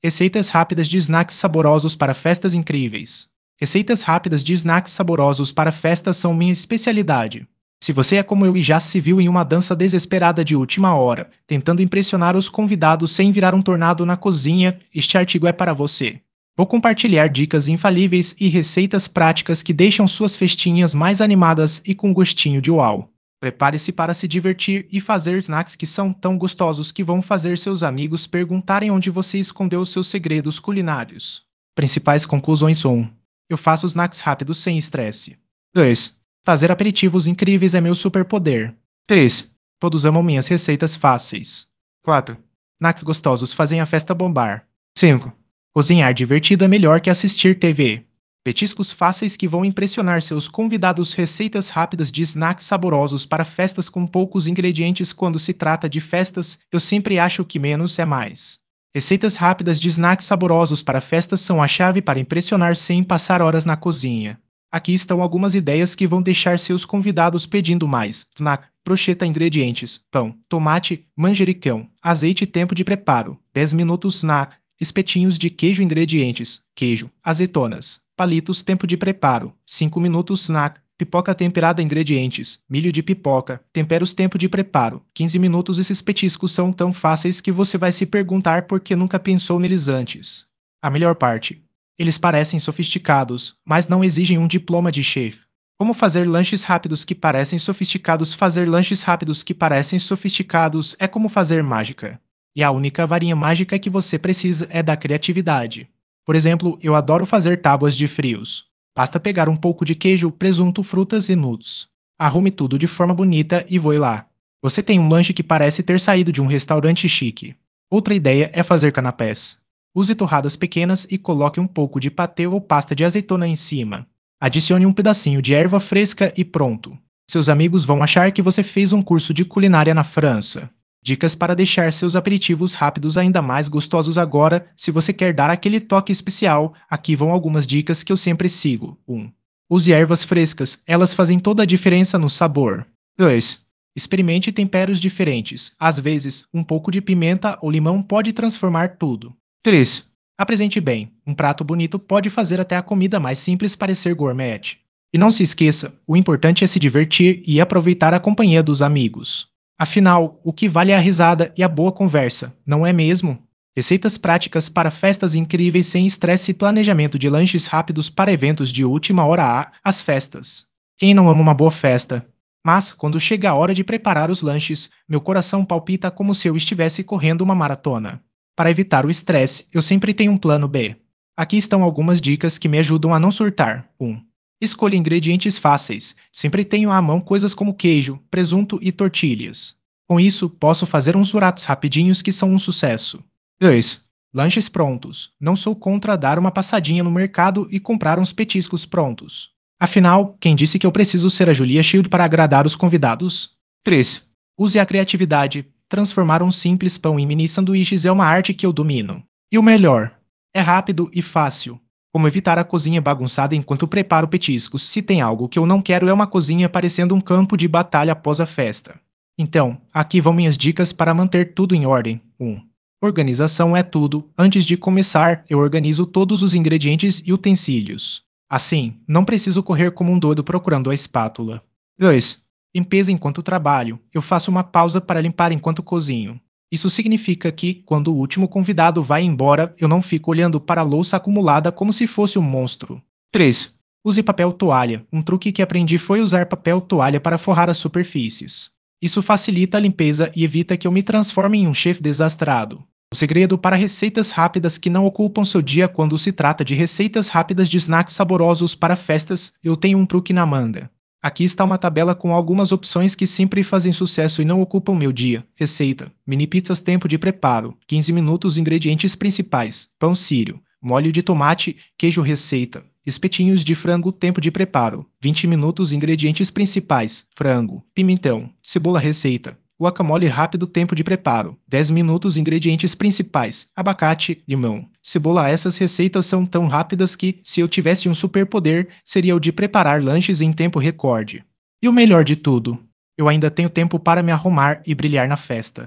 Receitas rápidas de snacks saborosos para festas incríveis. Receitas rápidas de snacks saborosos para festas são minha especialidade. Se você é como eu e já se viu em uma dança desesperada de última hora, tentando impressionar os convidados sem virar um tornado na cozinha, este artigo é para você. Vou compartilhar dicas infalíveis e receitas práticas que deixam suas festinhas mais animadas e com gostinho de uau. Prepare-se para se divertir e fazer snacks que são tão gostosos que vão fazer seus amigos perguntarem onde você escondeu seus segredos culinários. Principais conclusões 1. Eu faço snacks rápidos sem estresse. 2. Fazer aperitivos incríveis é meu superpoder. 3. Todos amam minhas receitas fáceis. 4. Snacks gostosos fazem a festa bombar. 5. Cozinhar divertido é melhor que assistir TV. Petiscos fáceis que vão impressionar seus convidados. Receitas rápidas de snacks saborosos para festas com poucos ingredientes. Quando se trata de festas, eu sempre acho que menos é mais. Receitas rápidas de snacks saborosos para festas são a chave para impressionar sem passar horas na cozinha. Aqui estão algumas ideias que vão deixar seus convidados pedindo mais. Snack, brocheta, ingredientes: pão, tomate, manjericão, azeite. Tempo de preparo: 10 minutos. Snack, espetinhos de queijo. Ingredientes: queijo, azeitonas, palitos. Tempo de preparo: 5 minutos. Snack, pipoca temperada. Ingredientes: milho de pipoca, temperos. Tempo de preparo: 15 minutos. Esses petiscos são tão fáceis que você vai se perguntar por que nunca pensou neles antes. A melhor parte: eles parecem sofisticados, mas não exigem um diploma de chefe. Como fazer lanches rápidos que parecem sofisticados? Fazer lanches rápidos que parecem sofisticados é como fazer mágica. E a única varinha mágica que você precisa é da criatividade. Por exemplo, eu adoro fazer tábuas de frios. Basta pegar um pouco de queijo, presunto, frutas e nuts. Arrume tudo de forma bonita e voe lá. Você tem um lanche que parece ter saído de um restaurante chique. Outra ideia é fazer canapés. Use torradas pequenas e coloque um pouco de patê ou pasta de azeitona em cima. Adicione um pedacinho de erva fresca e pronto. Seus amigos vão achar que você fez um curso de culinária na França. Dicas para deixar seus aperitivos rápidos ainda mais gostosos. Agora, se você quer dar aquele toque especial, aqui vão algumas dicas que eu sempre sigo. 1. Use ervas frescas, elas fazem toda a diferença no sabor. 2. Experimente temperos diferentes. Às vezes, um pouco de pimenta ou limão pode transformar tudo. 3. Apresente bem. Um prato bonito pode fazer até a comida mais simples parecer gourmet. E não se esqueça, o importante é se divertir e aproveitar a companhia dos amigos. Afinal, o que vale é a risada e a boa conversa, não é mesmo? Receitas práticas para festas incríveis sem estresse e planejamento de lanches rápidos para eventos de última hora. As festas. Quem não ama uma boa festa? Mas, quando chega a hora de preparar os lanches, meu coração palpita como se eu estivesse correndo uma maratona. Para evitar o estresse, eu sempre tenho um plano B. Aqui estão algumas dicas que me ajudam a não surtar. 1. Escolha ingredientes fáceis. Sempre tenho à mão coisas como queijo, presunto e tortilhas. Com isso, posso fazer uns churrascos rapidinhos que são um sucesso. 2. Lanches prontos. Não sou contra dar uma passadinha no mercado e comprar uns petiscos prontos. Afinal, quem disse que eu preciso ser a Julia Child para agradar os convidados? 3. Use a criatividade. Transformar um simples pão em mini sanduíches é uma arte que eu domino. E o melhor, é rápido e fácil. Como evitar a cozinha bagunçada enquanto preparo petiscos? Se tem algo que eu não quero é uma cozinha parecendo um campo de batalha após a festa. Então, aqui vão minhas dicas para manter tudo em ordem. 1. Organização é tudo. Antes de começar, eu organizo todos os ingredientes e utensílios. Assim, não preciso correr como um doido procurando a espátula. 2. Limpeza enquanto trabalho. Eu faço uma pausa para limpar enquanto cozinho. Isso significa que, quando o último convidado vai embora, eu não fico olhando para a louça acumulada como se fosse um monstro. 3. Use papel toalha. Um truque que aprendi foi usar papel toalha para forrar as superfícies. Isso facilita a limpeza e evita que eu me transforme em um chefe desastrado. O segredo para receitas rápidas que não ocupam seu dia. Quando se trata de receitas rápidas de snacks saborosos para festas, eu tenho um truque na manga. Aqui está uma tabela com algumas opções que sempre fazem sucesso e não ocupam meu dia. Receita: mini pizzas. Tempo de preparo: 15 minutos. Ingredientes principais: pão sírio, molho de tomate, queijo. Receita: espetinhos de frango. Tempo de preparo: 20 minutos. Ingredientes principais: frango, pimentão, cebola. Receita: guacamole rápido. Tempo de preparo: 10 minutos. Ingredientes principais: abacate, limão, cebola. Essas receitas são tão rápidas que, se eu tivesse um superpoder, seria o de preparar lanches em tempo recorde. E o melhor de tudo, eu ainda tenho tempo para me arrumar e brilhar na festa.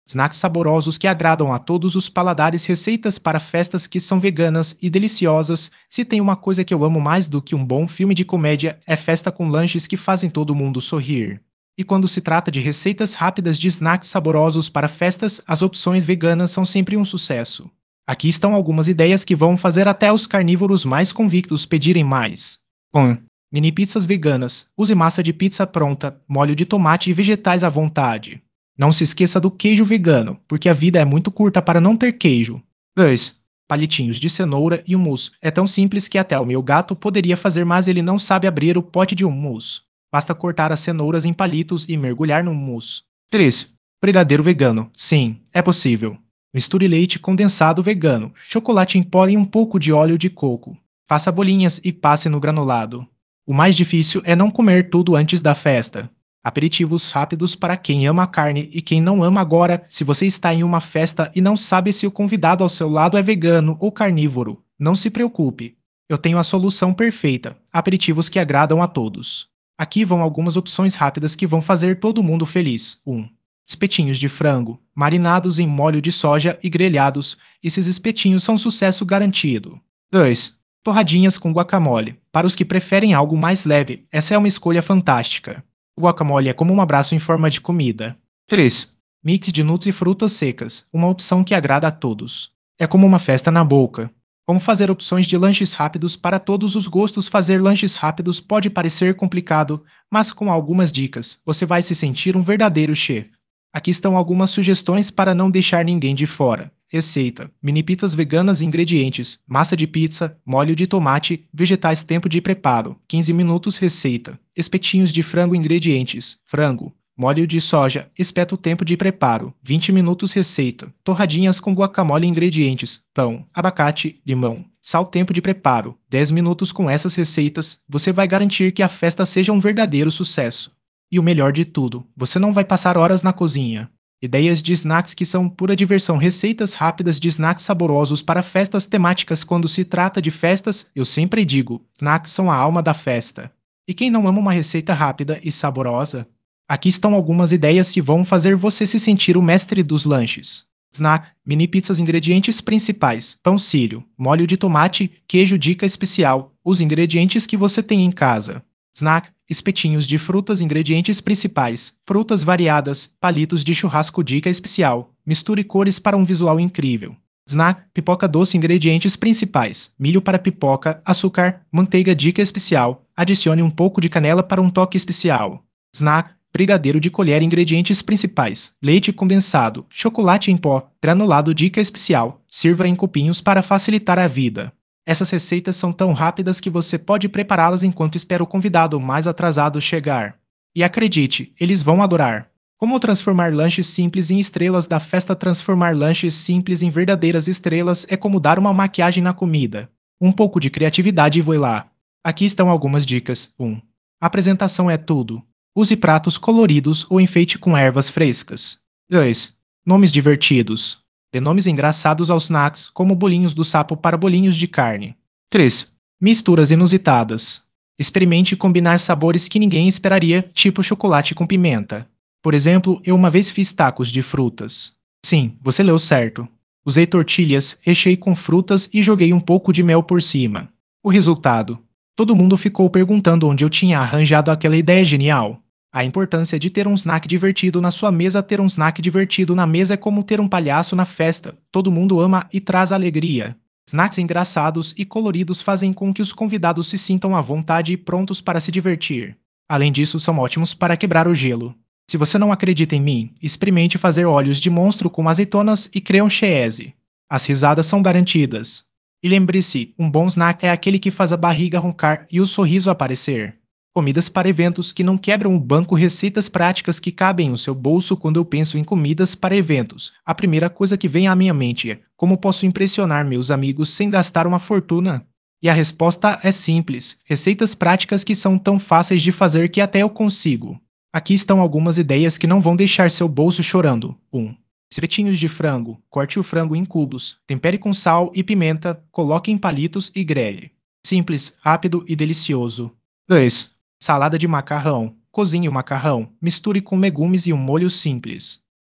Snacks saborosos que agradam a todos os paladares, receitas para festas que são veganas e deliciosas. Se tem uma coisa que eu amo mais do que um bom filme de comédia, é festa com lanches que fazem todo mundo sorrir. E quando se trata de receitas rápidas de snacks saborosos para festas, as opções veganas são sempre um sucesso. Aqui estão algumas ideias que vão fazer até os carnívoros mais convictos pedirem mais. 1. Mini pizzas veganas. Use massa de pizza pronta, molho de tomate e vegetais à vontade. Não se esqueça do queijo vegano, porque a vida é muito curta para não ter queijo. 2. Palitinhos de cenoura e hummus. É tão simples que até o meu gato poderia fazer, mas ele não sabe abrir o pote de hummus. Basta cortar as cenouras em palitos e mergulhar no hummus. 3. Brigadeiro vegano. Sim, é possível. Misture leite condensado vegano, chocolate em pó e um pouco de óleo de coco. Faça bolinhas e passe no granulado. O mais difícil é não comer tudo antes da festa. Aperitivos rápidos para quem ama carne e quem não ama. Agora, se você está em uma festa e não sabe se o convidado ao seu lado é vegano ou carnívoro, não se preocupe. Eu tenho a solução perfeita: aperitivos que agradam a todos. Aqui vão algumas opções rápidas que vão fazer todo mundo feliz. 1. Espetinhos de frango, marinados em molho de soja e grelhados. Esses espetinhos são sucesso garantido. 2. Torradinhas com guacamole. Para os que preferem algo mais leve, essa é uma escolha fantástica. O guacamole é como um abraço em forma de comida. 3. Mix de nuts e frutas secas, uma opção que agrada a todos. É como uma festa na boca. Como fazer opções de lanches rápidos para todos os gostos. Fazer lanches rápidos pode parecer complicado, mas com algumas dicas, você vai se sentir um verdadeiro chefe. Aqui estão algumas sugestões para não deixar ninguém de fora. Receita: mini pizzas veganas. Ingredientes: massa de pizza, molho de tomate, vegetais. Tempo de preparo: 15 minutos. Receita: espetinhos de frango. Ingredientes: frango, molho de soja, espeto. Tempo de preparo: 20 minutos. Receita: torradinhas com guacamole. Ingredientes: pão, abacate, limão, sal. Tempo de preparo: 10 minutos. Com essas receitas, você vai garantir que a festa seja um verdadeiro sucesso. E o melhor de tudo, você não vai passar horas na cozinha. Ideias de snacks que são pura diversão. Receitas rápidas de snacks saborosos para festas temáticas. Quando se trata de festas, eu sempre digo, snacks são a alma da festa. E quem não ama uma receita rápida e saborosa? Aqui estão algumas ideias que vão fazer você se sentir o mestre dos lanches. Snack: mini pizzas. Ingredientes principais: pão sírio, molho de tomate, queijo. Dica especial: os ingredientes que você tem em casa. Snack: espetinhos de frutas. Ingredientes principais: frutas variadas, palitos de churrasco. Dica especial: misture cores para um visual incrível. Snack: pipoca doce. Ingredientes principais: milho para pipoca, açúcar, manteiga. Dica especial: adicione um pouco de canela para um toque especial. Snack: brigadeiro de colher. Ingredientes principais: leite condensado, chocolate em pó, granulado. Dica especial: sirva em copinhos para facilitar a vida. Essas receitas são tão rápidas que você pode prepará-las enquanto espera o convidado mais atrasado chegar. E acredite, eles vão adorar. Como transformar lanches simples em estrelas da festa? Transformar lanches simples em verdadeiras estrelas é como dar uma maquiagem na comida. Um pouco de criatividade e voe lá. Aqui estão algumas dicas. 1. Apresentação é tudo. Use pratos coloridos ou enfeite com ervas frescas. 2. Nomes divertidos. Dê nomes engraçados aos snacks, como bolinhos do sapo para bolinhos de carne. 3. Misturas inusitadas. Experimente combinar sabores que ninguém esperaria, tipo chocolate com pimenta. Por exemplo, eu uma vez fiz tacos de frutas. Sim, você leu certo. Usei tortilhas, recheei com frutas e joguei um pouco de mel por cima. O resultado: todo mundo ficou perguntando onde eu tinha arranjado aquela ideia genial. A importância de ter um snack divertido na sua mesa. Ter um snack divertido na mesa é como ter um palhaço na festa. Todo mundo ama e traz alegria. Snacks engraçados e coloridos fazem com que os convidados se sintam à vontade e prontos para se divertir. Além disso, são ótimos para quebrar o gelo. Se você não acredita em mim, experimente fazer olhos de monstro com azeitonas e cream cheese. As risadas são garantidas. E lembre-se, um bom snack é aquele que faz a barriga roncar e o sorriso aparecer. Comidas para eventos que não quebram o banco. Receitas práticas que cabem no seu bolso. Quando eu penso em comidas para eventos, a primeira coisa que vem à minha mente é: como posso impressionar meus amigos sem gastar uma fortuna? E a resposta é simples: receitas práticas que são tão fáceis de fazer que até eu consigo. Aqui estão algumas ideias que não vão deixar seu bolso chorando. 1. Espetinhos de frango. Corte o frango em cubos, tempere com sal e pimenta, coloque em palitos e grelhe. Simples, rápido e delicioso. 2. Salada de macarrão. Cozinhe o macarrão, misture com legumes e um molho simples.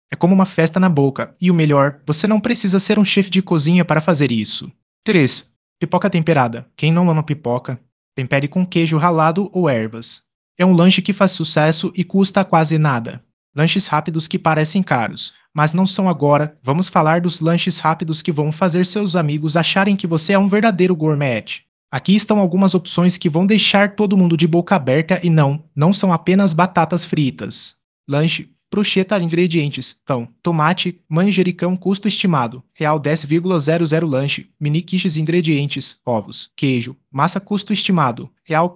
É como uma festa na boca, e o melhor, você não precisa ser um chefe de cozinha para fazer isso. 3. Pipoca temperada. Quem não ama pipoca? Tempere com queijo ralado ou ervas. É um lanche que faz sucesso e custa quase nada. Lanches rápidos que parecem caros, mas não são agora. Vamos falar dos lanches rápidos que vão fazer seus amigos acharem que você é um verdadeiro gourmet. Aqui estão algumas opções que vão deixar todo mundo de boca aberta e não são apenas batatas fritas. Lanche, bruschetta, ingredientes: pão, tomate, manjericão, custo estimado, real 10,00 lanche, mini quiches, ingredientes: ovos, queijo, massa, custo estimado, real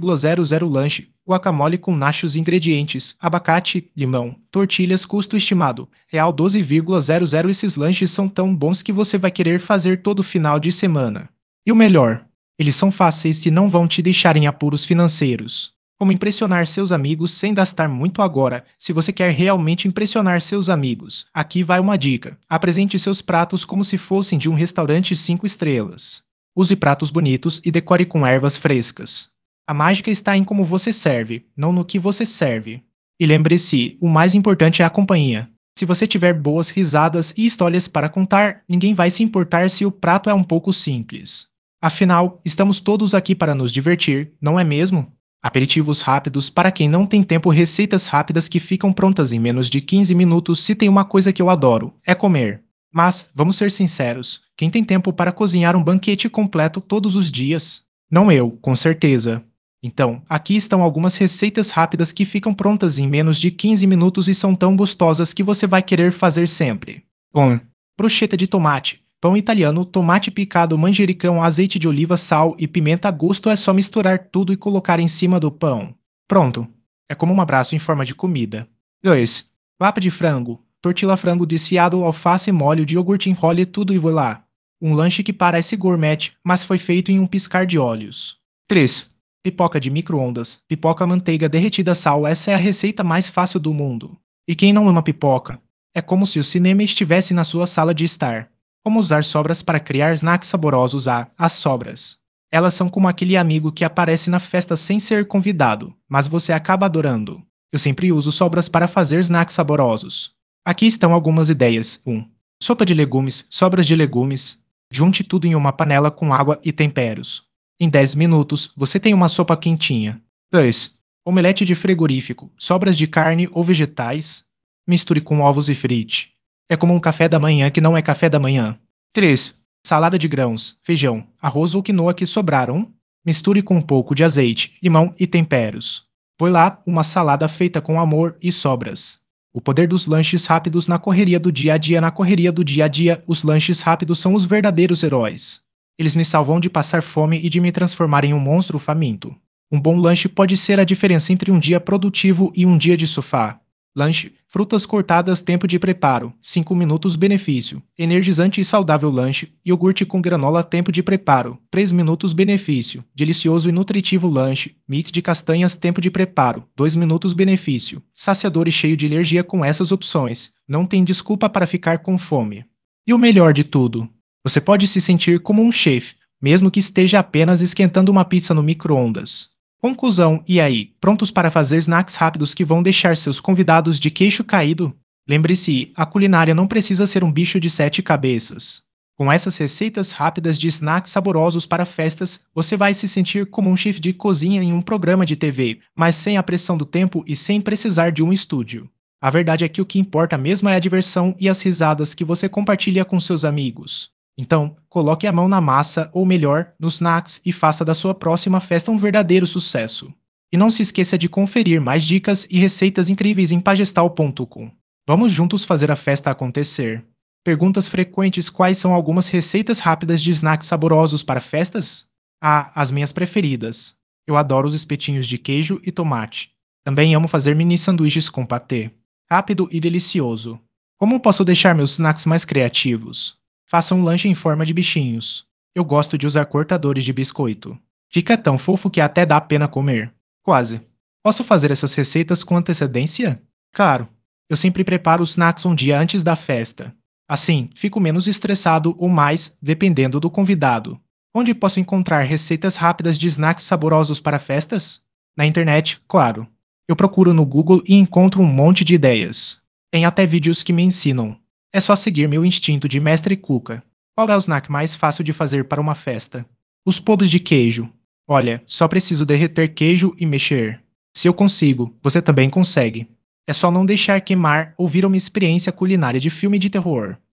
15,00 lanche, guacamole com nachos, ingredientes: abacate, limão, tortilhas, custo estimado, real 12,00. Esses lanches são tão bons que você vai querer fazer todo final de semana. E o melhor, eles são fáceis e não vão te deixar em apuros financeiros. Como impressionar seus amigos sem gastar muito agora? Se você quer realmente impressionar seus amigos, aqui vai uma dica. Apresente seus pratos como se fossem de um restaurante 5 estrelas. Use pratos bonitos e decore com ervas frescas. A mágica está em como você serve, não no que você serve. E lembre-se, o mais importante é a companhia. Se você tiver boas risadas e histórias para contar, ninguém vai se importar se o prato é um pouco simples. Afinal, estamos todos aqui para nos divertir, não é mesmo? Aperitivos rápidos para quem não tem tempo, receitas rápidas que ficam prontas em menos de 15 minutos. Se tem uma coisa que eu adoro, é comer. Mas, vamos ser sinceros, quem tem tempo para cozinhar um banquete completo todos os dias? Não eu, com certeza. Então, aqui estão algumas receitas rápidas que ficam prontas em menos de 15 minutos e são tão gostosas que você vai querer fazer sempre. 1. Bruschetta de tomate. Pão italiano, tomate picado, manjericão, azeite de oliva, sal e pimenta a gosto. É só misturar tudo e colocar em cima do pão. Pronto. É como um abraço em forma de comida. 2. Lapa de frango. Tortilla frango desfiado, alface, molho de iogurte, enrole tudo e voilá. Um lanche que parece gourmet, mas foi feito em um piscar de olhos. 3. Pipoca de micro-ondas. Pipoca, manteiga derretida, sal. Essa é a receita mais fácil do mundo. E quem não ama pipoca? É como se o cinema estivesse na sua sala de estar. Como usar sobras para criar snacks saborosos? As sobras. Elas são como aquele amigo que aparece na festa sem ser convidado, mas você acaba adorando. Eu sempre uso sobras para fazer snacks saborosos. Aqui estão algumas ideias. 1. Sopa de legumes, sobras de legumes. Junte tudo em uma panela com água e temperos. Em 10 minutos, você tem uma sopa quentinha. 2. Omelete de frigorífico, sobras de carne ou vegetais. Misture com ovos e frite. É como um café da manhã que não é café da manhã. 3. Salada de grãos, feijão, arroz ou quinoa que sobraram. Misture com um pouco de azeite, limão e temperos. Põe lá uma salada feita com amor e sobras. O poder dos lanches rápidos na correria do dia a dia. Na correria do dia a dia, os lanches rápidos são os verdadeiros heróis. Eles me salvam de passar fome e de me transformar em um monstro faminto. Um bom lanche pode ser a diferença entre um dia produtivo e um dia de sofá. Lanche, frutas cortadas, tempo de preparo, 5 minutos, benefício. Energizante e saudável lanche, iogurte com granola, tempo de preparo, 3 minutos, benefício. Delicioso e nutritivo lanche, mix de castanhas, tempo de preparo, 2 minutos, benefício. Saciador e cheio de energia. Com essas opções, não tem desculpa para ficar com fome. E o melhor de tudo, você pode se sentir como um chefe, mesmo que esteja apenas esquentando uma pizza no micro-ondas. Conclusão: e aí, prontos para fazer snacks rápidos que vão deixar seus convidados de queixo caído? Lembre-se, a culinária não precisa ser um bicho de 7 cabeças. Com essas receitas rápidas de snacks saborosos para festas, você vai se sentir como um chefe de cozinha em um programa de TV, mas sem a pressão do tempo e sem precisar de um estúdio. A verdade é que o que importa mesmo é a diversão e as risadas que você compartilha com seus amigos. Então, coloque a mão na massa, ou melhor, nos snacks, e faça da sua próxima festa um verdadeiro sucesso. E não se esqueça de conferir mais dicas e receitas incríveis em pagestal.com. Vamos juntos fazer a festa acontecer. Perguntas frequentes: quais são algumas receitas rápidas de snacks saborosos para festas? As minhas preferidas. Eu adoro os espetinhos de queijo e tomate. Também amo fazer mini sanduíches com patê. Rápido e delicioso. Como posso deixar meus snacks mais criativos? Faça um lanche em forma de bichinhos. Eu gosto de usar cortadores de biscoito. Fica tão fofo que até dá pena comer. Quase. Posso fazer essas receitas com antecedência? Claro. Eu sempre preparo os snacks um dia antes da festa. Assim, fico menos estressado ou mais, dependendo do convidado. Onde posso encontrar receitas rápidas de snacks saborosos para festas? Na internet, claro. Eu procuro no Google e encontro um monte de ideias. Tem até vídeos que me ensinam. É só seguir meu instinto de mestre cuca. Qual é o snack mais fácil de fazer para uma festa? Os podres de queijo. Olha, só preciso derreter queijo e mexer. Se eu consigo, você também consegue. É só não deixar queimar ou vir uma experiência culinária de filme de terror.